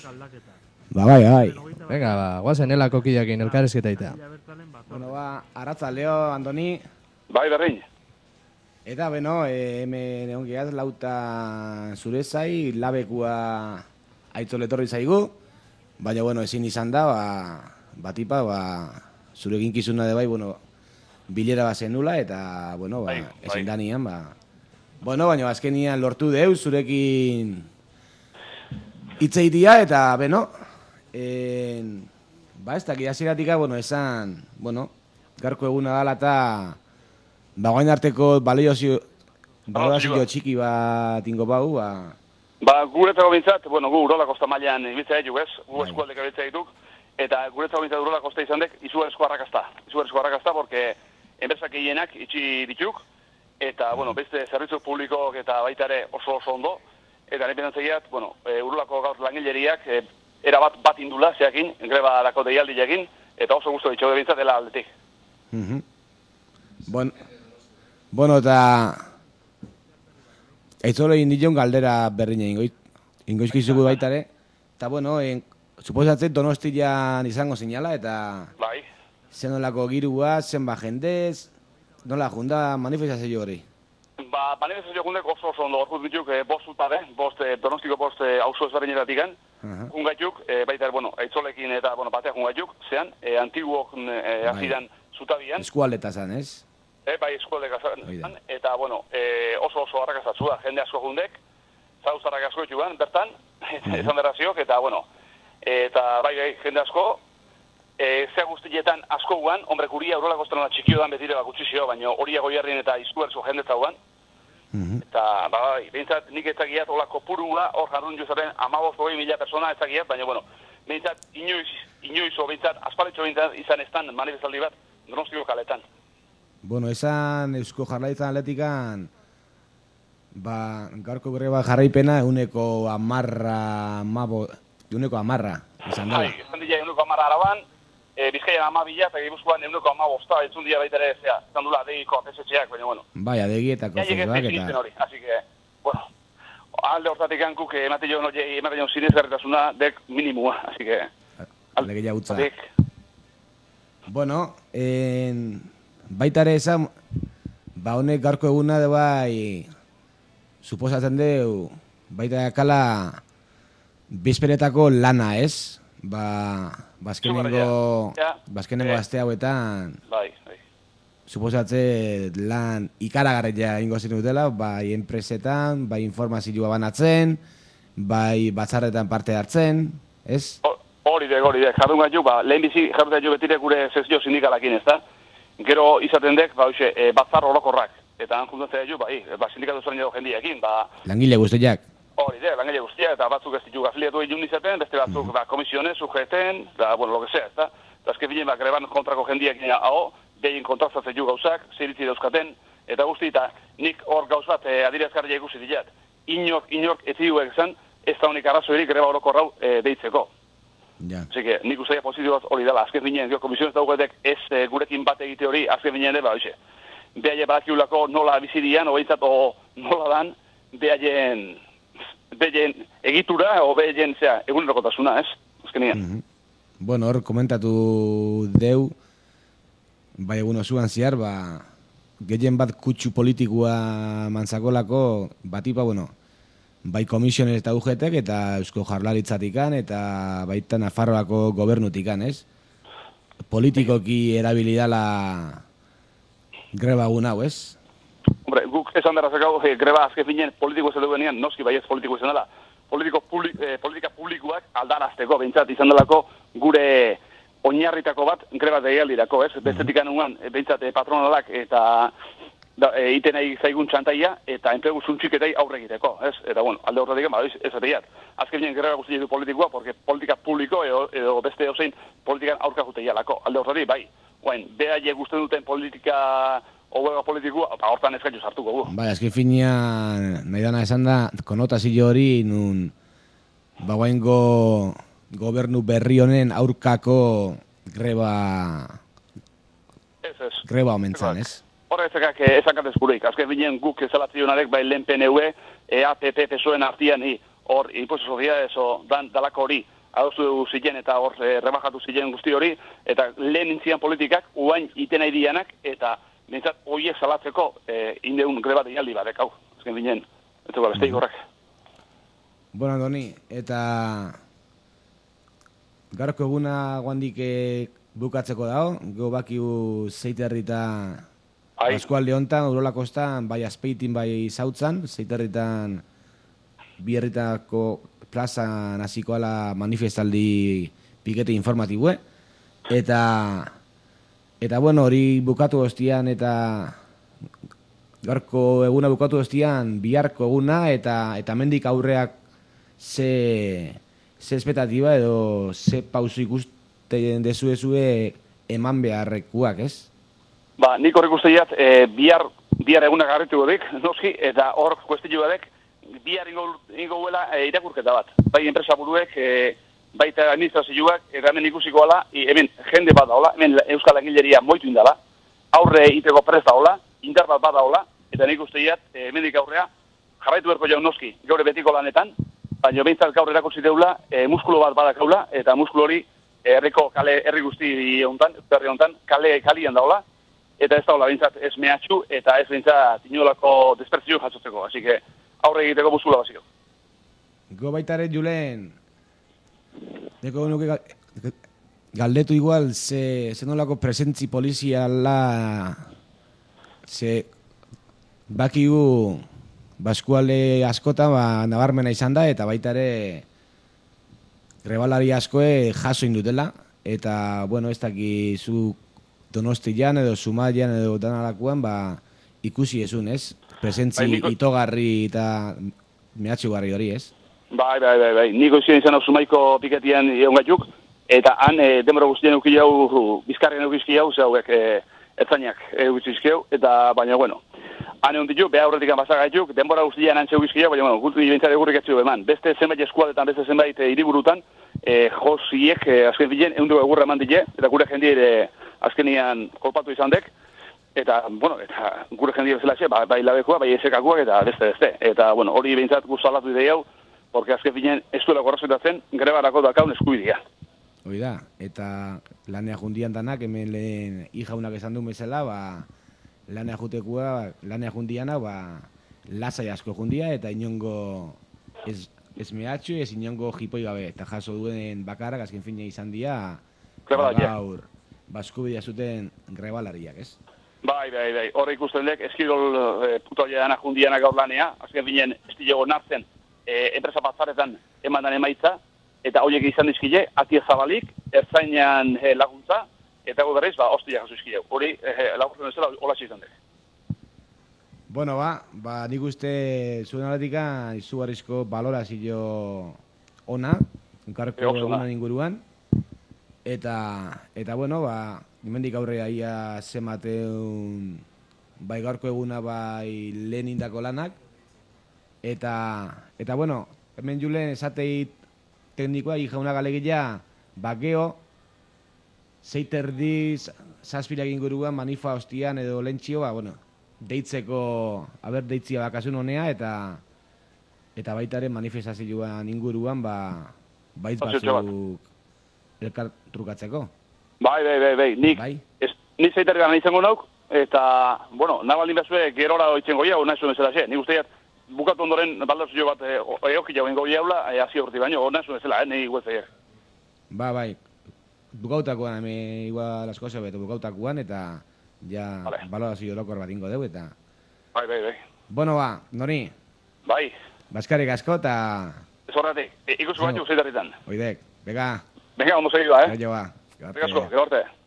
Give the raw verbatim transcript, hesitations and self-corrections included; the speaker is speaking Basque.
Ba, bai, bai. Venga, ba, guazen elako kideakin elkarrezketa ita. Bueno, ba, arratzaldeo, Andoni. Bai, berrein. Eta, beno, e, hemen egon gehiaz, lauta zure zai, labekua aitzol etorri zaigu. Baina, bueno, ezin izan da, ba, batipa, ba, zure ginkizuna de bai, bueno, bilera bat zenula, eta, bueno, ba, Bai, ezin bai. danian, ba. Bueno, baina, azkenian lortu deu, zurekin hitzeitia, eta, beno, en, ba, ez dakit, hasieratika, bueno, esan, bueno, garko eguna dala eta ba, guain arteko balorazio balorazio txiki bat ingo bau, ba... Ba, guretzako bintzat, bueno, gu Urola Kosta mailan ibiltzea dituk, ez? Gu eskualdeka ibiltzea dituk, eta guretzako bintzat Urola Kosta izan dek, izugarrizko arrakazta. Izugarrizko arrakazta, porque enpresak gehienak itxi dituk, eta, bueno, beste zerbitzu publikoak eta baita ere oso oso ondo, eta nependantzegiat, bueno, e, Urolako gaur langileriak, e, erabat bat indula, zeakin, greba dako deialdiakin, eta oso gustu ditxo bintzat dela aldetik. Uh-huh. Bon, bueno, eta... Aitzolo egin dion galdera berdina ingoiz, ingoizkizugu baitare. Eta, bueno, en, suposatzen Donostian izango zinala, eta... Bai. Zenolako girua, zenba jendez, nola junda manifestazio hori? Ba, manifestazio jundek oso oso ondo, orkut dituk, e, bost utare, bost, e, Donostiko bost e, auzo ezberdinetatik gan, uh-huh. Jungaituk, e, baita, bueno, aitzolekin eta, bueno, batea jungaituk, zean, e, antiguok e, azidan zutabian. Eskualdeta zan, ez? E, bai, eskualdeka zan, eta, bueno, e, oso oso arrakazatzua, jende asko jundek, zauzarrak asko ditugan, bertan, uh-huh. Esan derraziok, eta, bueno, eta, bai, bai, jende asko, e, zea guztietan asko guan, hombre, guria Urola Kostana txikio dan betire bakutxizio, baina horia goiarrien eta izkuerzo jendetza guan. Uh-huh. Eta, bai, behintzat, nik ezagiat olako purua, hor jardun jozaren amaboz hogei mila persona ezagiat, baina, bueno, behintzat, inoiz, inoiz, o behintzat, aspaletxo behintzat izan estan manifestaldi bat, Donostiko kaletan. Bueno, esan Eusko Jaurlaritzan atletikan, ba, gaurko greba jarraipena, euneko amarra, mabo, euneko amarra, izan dela. Bai, esan dira euneko amarra araban, e, Bizkaian amabila, eta Gipuzkoan euneko amabosta, etzun dira baita ere, zea, izan dula adegiko apesetxeak, baina, bueno. Bai, adegietako fezuak, eta... hori, así que, bueno, alde hortatik hankuk emate jo, emate jo zinezgarritasuna dek minimua, así que... Alde gehiago utza. Bueno, en... baita ere esan, ba honek garko eguna de bai, suposatzen deu, baita kala bizperetako lana, ez? Ba, bazkenengo, bazkenengo aste hauetan, bai, bai. Suposatze lan ikaragarria ingo zen dutela, bai enpresetan, bai informazioa banatzen, bai batzarretan parte hartzen, ez? Hori de, hori de, jardun gaitu, ba, lehen bizi jardun gaitu betire gure sezio sindikalakin, ez da? Gero izaten dek, ba, hoxe, e, batzar orokorrak, eta han juntatzen gaitu, bai, ba, sindikatu zaren edo jendiekin, ba... Langile guztiak. Hori de, langile guztiak, eta batzuk ez ditu afiliatu egin izaten, beste batzuk, mm-hmm. ba, komisiones, sujeten, da, bueno, lo que sea, ez da? Eta azken binen, ba, greban kontrako jendiekin, hau, behien kontrastatzen ju gauzak, ziritzi dauzkaten, eta guzti, eta nik hor gauz bat e, adirazgarria ikusi dilat. Inork, inork, ez diuek zen, ez da honik arrazoirik greba orokorrau e, deitzeko. Ja. Así que nik usaia positibo bat hori dela, azken binen, komisiones daugatek ez e, gurekin bat egite hori, azken binen, ba, hoxe, behaie badakiulako nola bizidian, o behintzat, o nola dan, behaien, behaien egitura, o behaien, zera, egunerokotasuna, ez? Azken binen. Mm-hmm. Bueno, hor komentatu deu, bai egun osuan ziar, ba, gehien bat kutsu politikoa mantzakolako, batipa, bueno, bai komisiones eta U G T ek eta Eusko Jaurlaritzatikan eta baita Nafarroako gobernutikan, ez? Politikoki erabilidala greba egun hau, ez? Hombre, guk esan derrazekau, eh, greba azken finen politiko ez edo benean, noski bai ez politiko izan dela. Politiko publik, eh, politika publikoak aldarazteko, behintzat izan delako gure oinarritako bat greba deialdirako, ez? Bestetik anuan, behintzat patronalak eta da, e, iten nahi zaigun txantaia eta enplegu zuntxiketai aurre egiteko, ez? Eta, bueno, alde horretik, ba, ez ateiat. Azken binen greba guzti ditu politikoa, porque politika publiko edo, edo beste ozein politikan aurka juteialako. Alde horretik, bai. Oain, behaie guztien duten politika oguega politikoa, ba, hortan ez gaitu sartuko gu. Bai, azken finean, nahi dana esan da, konotazio hori, nun, ba, guaingo gobernu berri honen aurkako greba... Ez, ez. Greba omentzan, ez? Horre ezakak ezakatez gureik. Azken binen guk ezalatzionarek, bai lehen P N V, E A, P P, P S O E-en artian, hor impuesto soziales o dan dalako hori adostu ziren eta hor e, rebajatu ziren guzti hori, eta lehen intzian politikak uain iten nahi dianak, eta nintzat horiek salatzeko e, indeun greba deialdi badek, hau, azken binen, ez dugu besteik horrek. Bueno, Doni, eta gaurko eguna guandik bukatzeko dago, gero bakiu zeiterrita eskualde hontan, Urola Kostan, bai Azpeitin, bai Zautzan, zeiterritan bi herritako plaza nazikoala manifestaldi pikete informatibue, eta eta bueno, hori bukatu ostian, eta gaurko eguna bukatu ostian, biharko eguna, eta eta mendik aurreak ze, ze espetatiba edo ze pausu ikusten dezuezue eman beharrekuak, ez? Ba, nik horrek usteiat, e, bihar, bihar egunak garritu godik, noski, eta hor kuestiu badek, bihar ingo, ingo huela e, irakurketa bat. Bai enpresa buruek, e, baita administrazioak, eta hemen ikusiko ala, e, hemen jende bat daola, hemen Euskal Langileria moitu indala, aurre iteko prest daola, indar bat bat daola, eta nik usteiat, e, hemendik aurrea, jarraitu berko jau noski, gaur betiko lanetan, baina behintzat gaur erakutsi deula, e, muskulu bat badakaula, eta muskulu hori herriko kale, herri guzti hontan, herri hontan, kale kalian daola, eta ez daola behintzat ez mehatxu, eta ez behintzat inolako despertzio jasotzeko, así que aurre egiteko muskula bazio. Go baitare, Julen, deko nuke galdetu igual, ze, ze nolako presentzi poliziala, ze bakigu baskuale askota ba, nabarmena izan da, eta baitare grebalari askoe jaso indutela, eta, bueno, ez dakizu Donostian edo Zumaian edo danalakuan, ba, ikusi ezun, ez? Presentzi bai, niko... itogarri eta mehatxugarri hori, ez? Bai, bai, bai, bai. Niko izan izan hau Zumaiko piketian egon gaituk, eta han e, demora guztien eukile hau, bizkarren eukizki hau, ze hauek e, etzainak eukizki hau, eta baina, bueno, han egon ditu, beha horretik anbazak gaituk, denbora guztien antxe eukizki hau, baina, bueno, gultu dibentzare egurrik etxio eman. Beste zenbait eskualetan, beste zenbait e, hiriburutan, e, josiek, e, azken bilen, egun dugu egurra eman dile, eta gure jendier e, azkenian kolpatu izan dek, eta, bueno, eta gure jendier bezala xe, ba, bai labekoa, bai esekakoak, eta beste beste. Eta, bueno, hori behintzat guztalatu idei hau, porque azken bilen ez duela korrezetatzen, grebarako dakaun eskubidea. Hoi da, eta lanea jundian danak, hemen lehen ijaunak esan duen bezala, ba, lanea jutekua, lanea jundiana, ba, lasai asko jundia, eta inongo ez, ez mehatxu, ez inongo jipoi gabe, eta jaso duen bakarrak, azken fina izan dia, ba, gaur, baskubidea zuten grebalariak, ez? Bai, bai, bai, horre ikusten dek, eskirol e, putoia dana jundiana gaur lanea, azken finen ez dilego nartzen e, enpresa batzaretan eman dan emaitza, eta horiek izan dizkile, atia zabalik, ertzainan e, laguntza, eta gu berriz, ba, ostia jaso izkile. Hori e, laguntzen ezela, hola izan dek. Bueno, ba, ba, nik uste zuen aletika izugarrizko balorazio ona, enkarko egunan inguruan, eta, eta bueno, ba, hemendik aurrea ia zemateun bai gaurko eguna bai lehen indako lanak, eta, eta bueno, hemen Julen esatei teknikoa ijauna galegila, bakeo, zeiterdiz, zazpirak inguruan, manifa hostian edo lentxio, ba, bueno, deitzeko, haber deitzia bakasun honea, eta eta baitaren manifestazioan inguruan, ba, bait batzuk elkar trukatzeko. Bai, bai, bai, bai, nik, bai? Ez, nik zeiterri gana izango nauk, eta, bueno, nabaldin bezue gerora oitzen goia, hona zuen zela xe, nik usteat, bukatu ondoren baldazio bat eoki jau ingo goia hasi horti baino, hona zuen zela, eh, nik guetzeiak. Ba, bai, bukautakoan, eme, igual asko zebetu bukautakoan, eta ja, vale. Balorazio lokor bat ingo deu, eta... Bai, bai, bai. Bueno, ba, Nori. Bai. Baskarik asko, eta... Ez horretik, ikusi bat jo zeitarritan. Oidek, bega. Venga, ondo segidua, eh? Gero, ba. Venga, asko, gero arte.